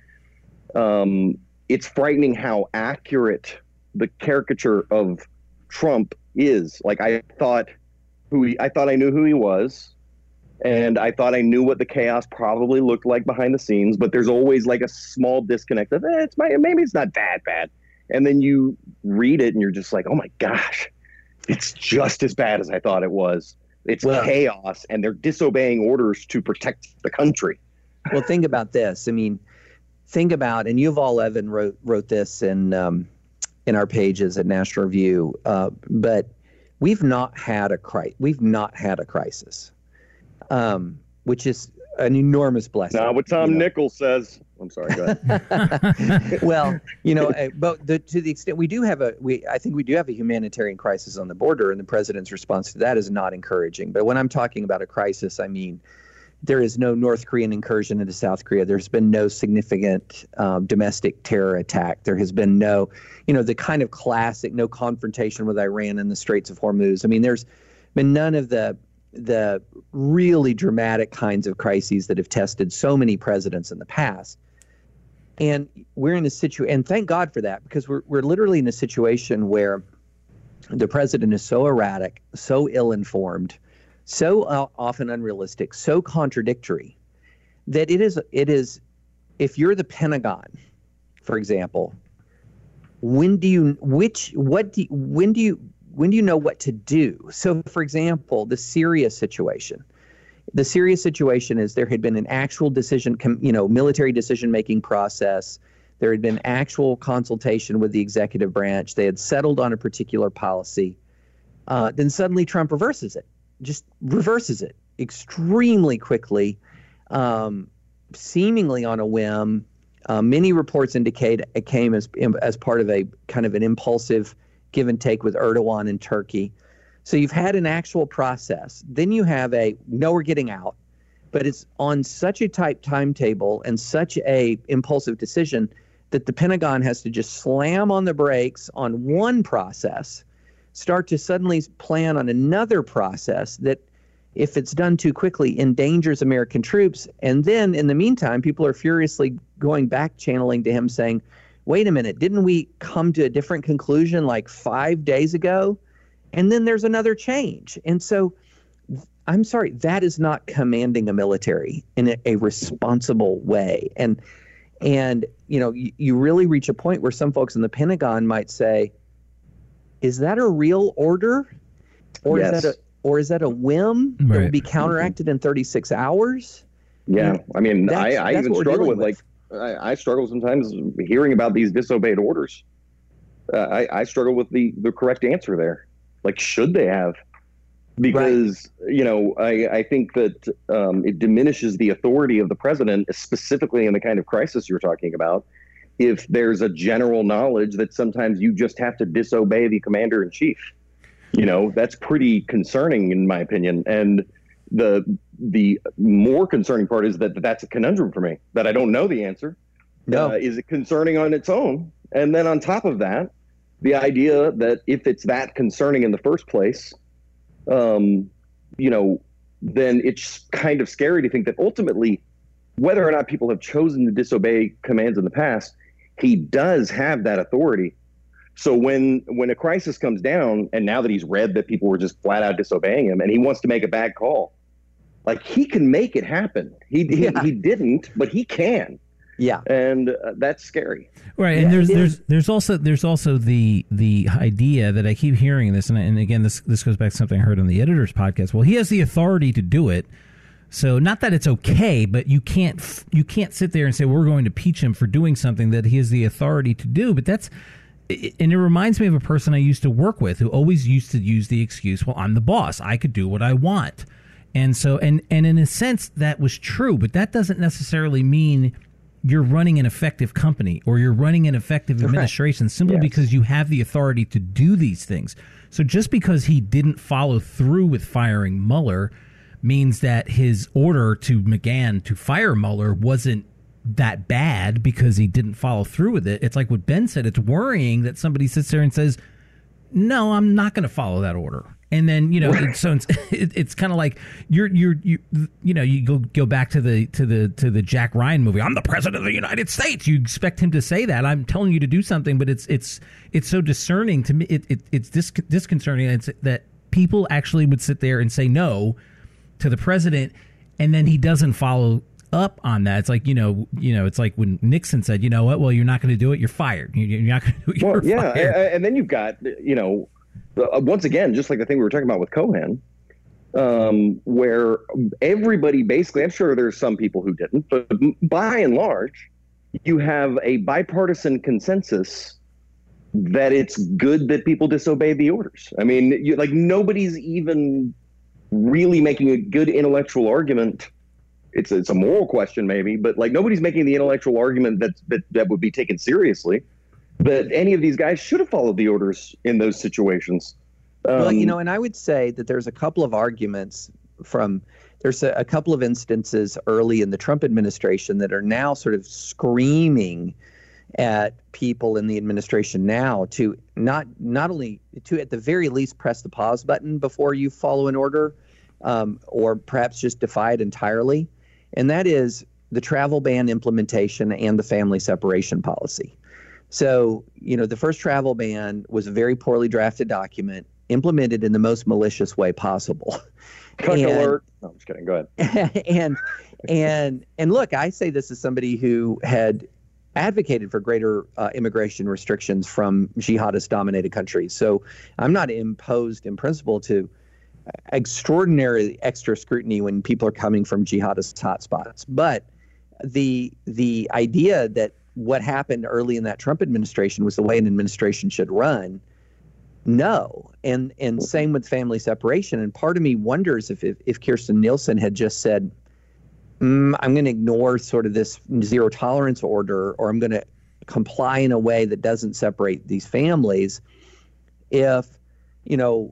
um, it's frightening how accurate the caricature of Trump is. Like, I thought who he, I thought I knew who he was. And I thought I knew what the chaos probably looked like behind the scenes, but there's always like a small disconnect of, eh, it's my, maybe it's not that bad. And then you read it and you're just like, oh my gosh, it's just as bad as I thought it was. It's Well- chaos, and they're disobeying orders to protect the country. Well, think about this. I mean, think about, and Yuval Levin wrote wrote this in um, in our pages at National Review. Uh, but we've not had a cri- We've not had a crisis, um, which is an enormous blessing. Now, what Tom you know? Nichols says. I'm sorry. Go ahead. Well, you know, but the, to the extent we do have a, we I think we do have a humanitarian crisis on the border, and the president's response to that is not encouraging. But when I'm talking about a crisis, I mean there is no North Korean incursion into South Korea. There's been no significant um, domestic terror attack. There has been no, you know, the kind of classic no confrontation with Iran in the Straits of Hormuz. I mean, there's been none of the the really dramatic kinds of crises that have tested so many presidents in the past. And we're in a situation, and thank God for that, because we're we're literally in a situation where the president is so erratic, so ill-informed, so uh, often unrealistic, so contradictory, that it is it is. If you're the Pentagon, for example, when do you which what do you, when do you when do you know what to do? So, for example, the Syria situation. The Syria situation is there had been an actual decision, you know, military decision-making process. There had been actual consultation with the executive branch. They had settled on a particular policy. Uh, then suddenly Trump reverses it, just reverses it extremely quickly, um, seemingly on a whim. Uh, many reports indicate it came as as part of a kind of an impulsive give and take with Erdogan in Turkey. So you've had an actual process. Then you have a, no, we're getting out, but it's on such a tight timetable and such a impulsive decision that the Pentagon has to just slam on the brakes on one process, start to suddenly plan on another process that, if it's done too quickly, endangers American troops. And then in the meantime, people are furiously going back channeling to him saying, wait a minute, didn't we come to a different conclusion like five days ago? And then there's another change. And so, I'm sorry, that is not commanding a military in a, a responsible way. And, and you know, you, you really reach a point where some folks in the Pentagon might say, is that a real order? Or Yes. is that a or is that a whim that Right. will be counteracted in thirty-six hours? Yeah, I mean, That's- I, I that's even what we're struggle dealing with, like, I, I struggle sometimes hearing about these disobeyed orders. Uh, I, I struggle with the, the correct answer there. Like, should they have? Because, right. you know, I, I think that um, it diminishes the authority of the president, specifically in the kind of crisis you're talking about, if there's a general knowledge that sometimes you just have to disobey the commander in chief. You know, that's pretty concerning, in my opinion. And the the more concerning part is that that's a conundrum for me, that I don't know the answer. No. Uh, is it concerning on its own? And then on top of that, the idea that if it's that concerning in the first place, um, you know, then it's kind of scary to think that ultimately, whether or not people have chosen to disobey commands in the past, he does have that authority. So when when a crisis comes down, and now that he's read that people were just flat out disobeying him, and he wants to make a bad call, like, he can make it happen. He he, Yeah. he didn't, but he can. Yeah. And uh, that's scary. Right, and Yeah, there's it there's is. there's also there's also the the idea that I keep hearing this, and, and again this this goes back to something I heard on the editor's podcast. Well, he has the authority to do it, so not that it's okay, but you can't f- you can't sit there and say we're going to impeach him for doing something that he has the authority to do. But that's and it reminds me of a person I used to work with who always used to use the excuse, "Well, I'm the boss; I could do what I want." And so, and and in a sense, that was true, but that doesn't necessarily mean you're running an effective company or you're running an effective administration simply Yes. because you have the authority to do these things. So just because he didn't follow through with firing Mueller means that his order to McGahn to fire Mueller wasn't that bad because he didn't follow through with it. It's like what Ben said. It's worrying that somebody sits there and says, no, I'm not going to follow that order. And then, you know, it, so it's, it, it's kind of like you're, you're, you, you know, you go, go back to the, to the, to the Jack Ryan movie. I'm the president of the United States. You expect him to say that. I'm telling you to do something, but it's, it's, it's so discerning to me. It, it it's dis- disconcerting. It's that people actually would sit there and say no to the president, and then he doesn't follow up on that. It's like, you know, you know, it's like when Nixon said, you know what, well, you're not going to do it. You're fired. You're not going to do it. You're Well, yeah. fired. And, and then you've got, you know, uh, once again, just like the thing we were talking about with Cohen, um, where everybody basically, I'm sure there's some people who didn't, but by and large, you have a bipartisan consensus that it's good that people disobey the orders. I mean, you, like, nobody's even really making a good intellectual argument it's it's a moral question maybe, but like nobody's making the intellectual argument that that that would be taken seriously. That any of these guys should have followed the orders in those situations. Um, well, you know, and I would say that there's a couple of arguments from there's a, a couple of instances early in the Trump administration that are now sort of screaming at people in the administration now to not not only to at the very least press the pause button before you follow an order, um, or perhaps just defy it entirely, and that is the travel ban implementation and the family separation policy. So, you know, the first travel ban was a very poorly drafted document implemented in the most malicious way possible. Cuck alert. No, I'm just kidding. Go ahead. and and and look, I say this as somebody who had advocated for greater uh, immigration restrictions from jihadist-dominated countries. So I'm not imposed in principle to extraordinary extra scrutiny when people are coming from jihadist hotspots. But the the idea that what happened early in that Trump administration was the way an administration should run, no. And and same with family separation. And part of me wonders if if, if Kirstjen Nielsen had just said, mm, I'm going to ignore sort of this zero tolerance order, or I'm going to comply in a way that doesn't separate these families, if, you know,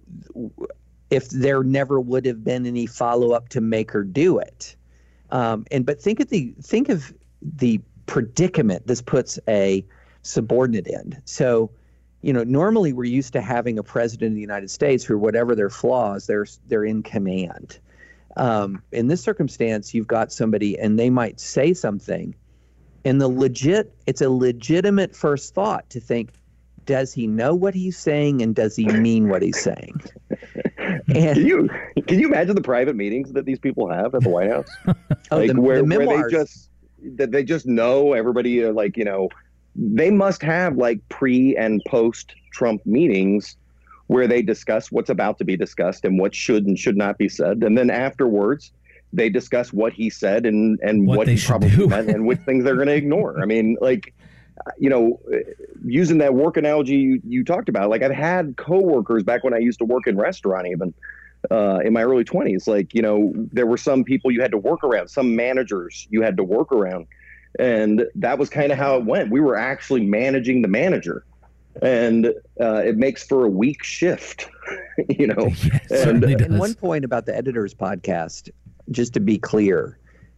if there never would have been any follow-up to make her do it. Um, and but think of the think of the predicament this puts a subordinate in. So, you know, normally we're used to having a president of the United States who, whatever their flaws, they're they're in command. Um, in this circumstance, you've got somebody, and they might say something, and the legit, it's a legitimate first thought to think, does he know what he's saying, and does he mean what he's saying? And, can you can you imagine the private meetings that these people have at the White House? oh, like the, where, the where memoirs. they just that they just know everybody, uh, like, you know, they must have like pre and post Trump meetings where they discuss what's about to be discussed and what should and should not be said. And then afterwards, they discuss what he said and, and what, what he probably do. meant and which things they're going to ignore. I mean, like, you know, using that work analogy you, you talked about, like I've had coworkers back when I used to work in restaurant, even uh, in my early twenties, like, you know, there were some people you had to work around, some managers you had to work around. And that was kind of how it went. We were actually managing the manager. And uh, it makes for a weak shift, you know. Yes, and, and one point about the Editors podcast, just to be clear,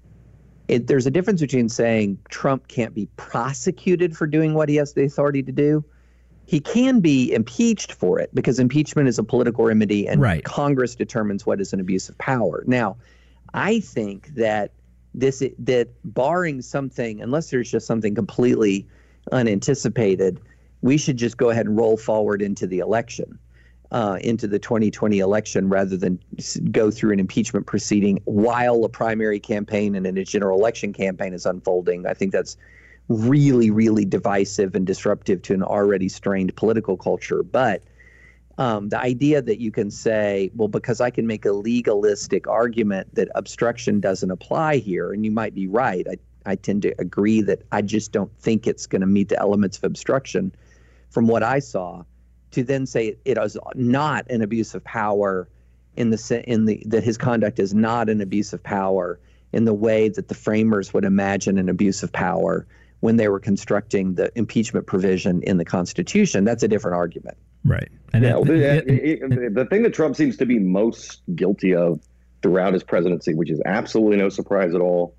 it, there's a difference between saying Trump can't be prosecuted for doing what he has the authority to do. He can be impeached for it because impeachment is a political remedy, and right. Congress determines what is an abuse of power. Now, I think that this that barring something, unless there's just something completely unanticipated, we should just go ahead and roll forward into the election, uh, into the twenty twenty election, rather than go through an impeachment proceeding while a primary campaign and a general election campaign is unfolding. I think that's really, really divisive and disruptive to an already strained political culture. But um, the idea that you can say, well, because I can make a legalistic argument that obstruction doesn't apply here, and you might be right. I, I tend to agree that I just don't think it's going to meet the elements of obstruction from what I saw, to then say it is not an abuse of power in the in the that his conduct is not an abuse of power in the way that the framers would imagine an abuse of power when they were constructing the impeachment provision in the Constitution. That's a different argument. Right. And yeah, it, the, it, it, the thing that Trump seems to be most guilty of throughout his presidency, which is absolutely no surprise at all,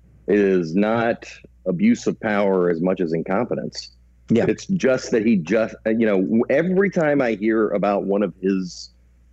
is not abuse of power as much as incompetence. Yeah. It's just that he just, you know, every time I hear about one of his,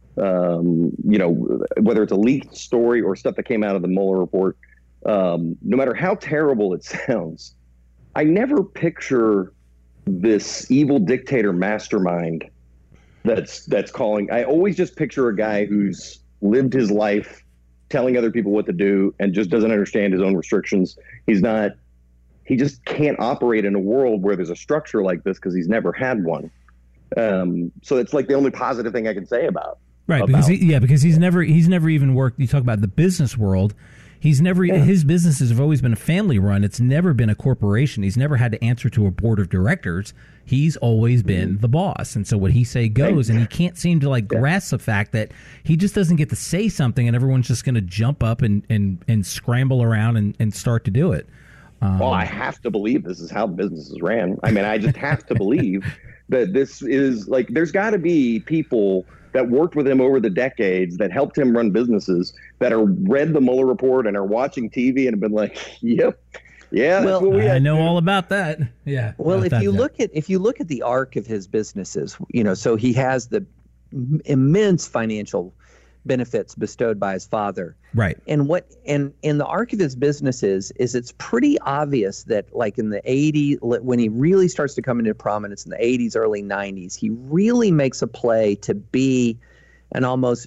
um, you know, whether it's a leaked story or stuff that came out of the Mueller report, um, no matter how terrible it sounds, I never picture this evil dictator mastermind that's that's calling. I always just picture a guy who's lived his life telling other people what to do and just doesn't understand his own restrictions. He's not. He just can't operate in a world where there's a structure like this because he's never had one. Um, so it's like the only positive thing I can say about. Right, about. because he, yeah, because he's never he's never even worked. You talk about the business world. He's never yeah. his businesses have always been a family run. It's never been a corporation. He's never had to answer to a board of directors. He's always been the boss, and so what he say goes. And he can't seem to like yeah. grasp the fact that he just doesn't get to say something, and everyone's just going to jump up and, and, and scramble around and, and start to do it. Um, well, I have to believe this is how businesses ran. I mean, I just have to believe that this is like. There's got to be people that worked with him over the decades that helped him run businesses that are read the Mueller report and are watching T V and have been like, "Yep." Yeah, well, that's what we I had know to. all about that. Yeah. Well, if that, you yeah. look at if you look at the arc of his businesses, you know, so he has the immense financial benefits bestowed by his father. Right. And what and in the arc of his businesses is it's pretty obvious that like in the eighties, when he really starts to come into prominence in the eighties, early nineties, he really makes a play to be an almost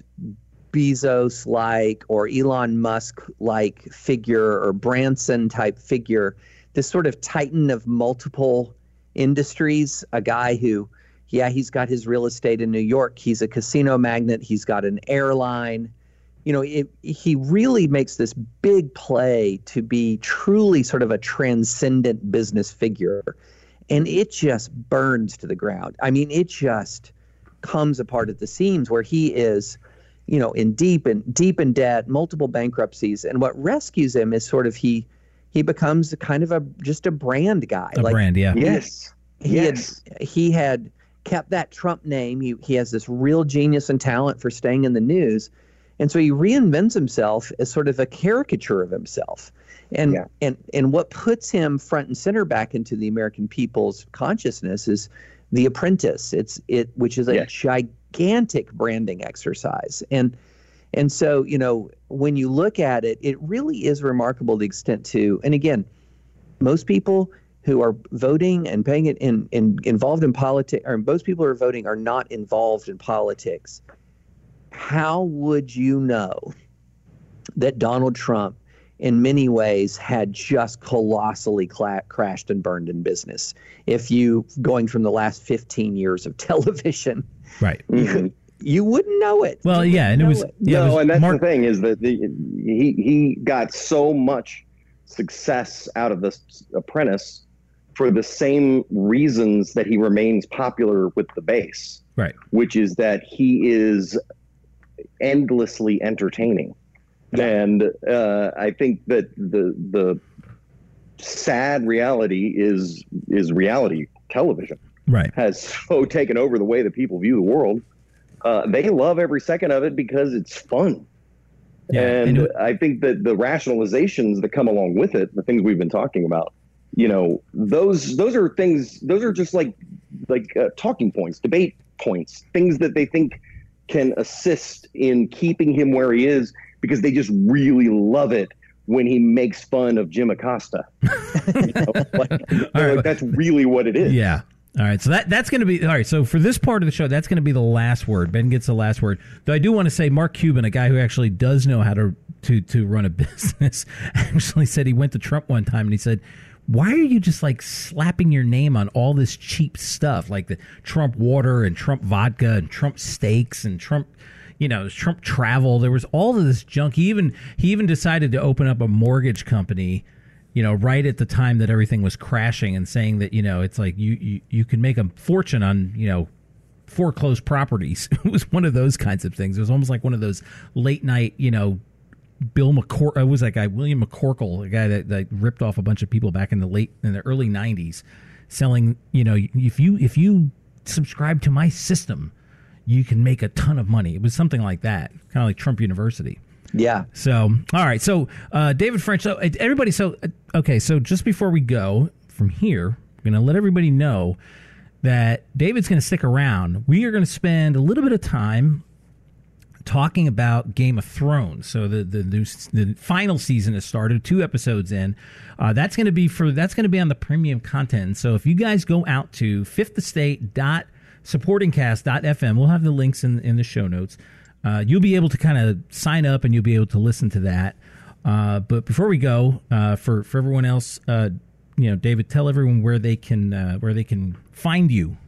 Bezos-like or Elon Musk-like figure or Branson-type figure, this sort of titan of multiple industries, a guy who, yeah, he's got his real estate in New York. He's a casino magnate. He's got an airline. You know, it, he really makes this big play to be truly sort of a transcendent business figure. And it just burns to the ground. I mean, it just comes apart at the seams where he is, you know, in deep and deep in debt, multiple bankruptcies, and what rescues him is sort of he he becomes kind of a just a brand guy. A like, brand, yeah. Yes. He yes. had he had kept that Trump name. He he has this real genius and talent for staying in the news, and so he reinvents himself as sort of a caricature of himself. And yeah. and and what puts him front and center back into the American people's consciousness is The Apprentice. It's it which is a yes. gigantic branding exercise. And and so, you know, when you look at it, it really is remarkable to the extent to, and again, most people who are voting and paying it in, in involved in politics, or most people who are voting are not involved in politics. How would you know that Donald Trump in many ways had just colossally cla- crashed and burned in business? If you, going from the last fifteen years of television, right, you, you wouldn't know it. Well, you yeah, and it was, it. yeah, no, it was and that's Mark- the thing is that the, he he got so much success out of this Apprentice for the same reasons that he remains popular with the base, right? Which is that he is endlessly entertaining. And uh, I think that the the sad reality is is reality television right. has so taken over the way that people view the world. Uh, they love every second of it because it's fun. Yeah, and and I think that the rationalizations that come along with it, the things we've been talking about, you know, those those are things. Those are just like like uh, talking points, debate points, things that they think can assist in keeping him where he is, because they just really love it when he makes fun of Jim Acosta. You know, like, right. like, that's really what it is. Yeah. All right. So that that's going to be all right. So for this part of the show, that's going to be the last word. Ben gets the last word. Though I do want to say Mark Cuban, a guy who actually does know how to to to run a business, actually said he went to Trump one time and he said, "Why are you just like slapping your name on all this cheap stuff like the Trump water and Trump vodka and Trump steaks and Trump, you know, Trump travel?" There was all of this junk. He even he even decided to open up a mortgage company, you know, right at the time that everything was crashing, and saying that, you know, it's like you you, you can make a fortune on, you know, foreclosed properties. It was one of those kinds of things. It was almost like one of those late night, you know, Bill McCor. It was that guy William McCorkle, a guy that, that ripped off a bunch of people back in the late in the early nineties, selling, you know, if you if you subscribe to my system, you can make a ton of money. It was something like that, kind of like Trump University. Yeah. So, all right. So, uh, David French. So, everybody. So, okay. So, just before we go from here, we're going to let everybody know that David's going to stick around. We are going to spend a little bit of time talking about Game of Thrones. So, the the new, the final season has started. Two episodes in. Uh, that's going to be for that's going to be on the premium content. So, if you guys go out to fifth estate dot supporting cast dot f m, we'll have the links in in the show notes. Uh, you'll be able to kind of sign up and you'll be able to listen to that. Uh, but before we go, uh, for for everyone else, uh, you know, David, tell everyone where they can uh, where they can find you.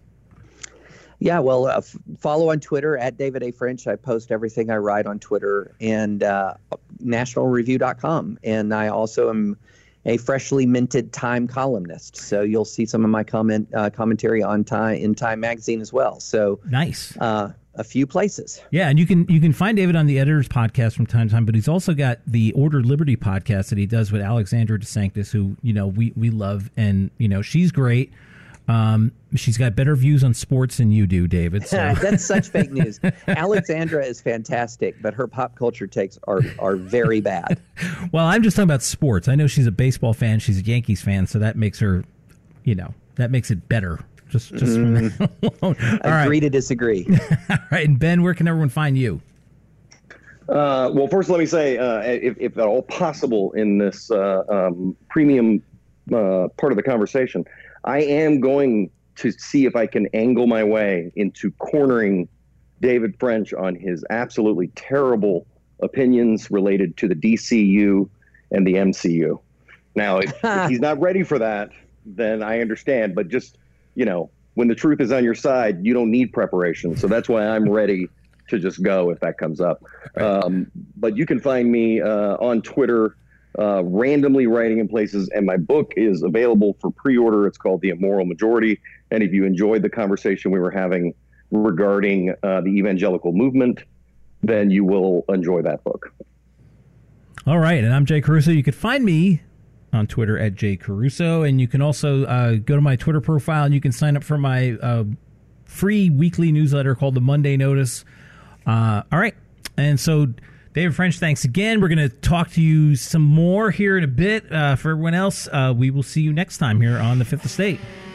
Yeah, well, uh, f- follow on Twitter at David A. French. I post everything I write on Twitter, and uh, national review dot com. And I also am a freshly minted Time columnist. So you'll see some of my comment uh, commentary on Time in Time magazine as well. So nice. Uh, a few places. Yeah, and you can you can find David on the Editor's Podcast from time to time, but he's also got the Ordered Liberty podcast that he does with Alexandra DeSanctis, who, you know, we, we love, and, you know, she's great. Um, she's got better views on sports than you do, David. So. That's such fake news. Alexandra is fantastic, but her pop culture takes are, are very bad. Well, I'm just talking about sports. I know she's a baseball fan. She's a Yankees fan, so that makes her, you know, that makes it better. Just, just mm. from that alone. All Agree right. to disagree. All right, and Ben, where can everyone find you? Uh, well, first, let me say, uh, if, if at all possible in this uh, um, premium uh, part of the conversation, I am going to see if I can angle my way into cornering David French on his absolutely terrible opinions related to the D C U and the M C U. Now, if, if he's not ready for that, then I understand. But just, you know, when the truth is on your side, you don't need preparation. So that's why I'm ready to just go if that comes up. Um, but you can find me uh, on Twitter, Uh, randomly writing in places, and my book is available for pre-order. It's called The Immoral Majority, and if you enjoyed the conversation we were having regarding uh, the evangelical movement, then you will enjoy that book. All right, and I'm Jay Caruso. You can find me on Twitter at Jay Caruso, and you can also uh, go to my Twitter profile, and you can sign up for my uh, free weekly newsletter called The Monday Notice. Uh, all right, and so David French, thanks again. We're going to talk to you some more here in a bit. Uh, for everyone else, uh, we will see you next time here on The Fifth Estate.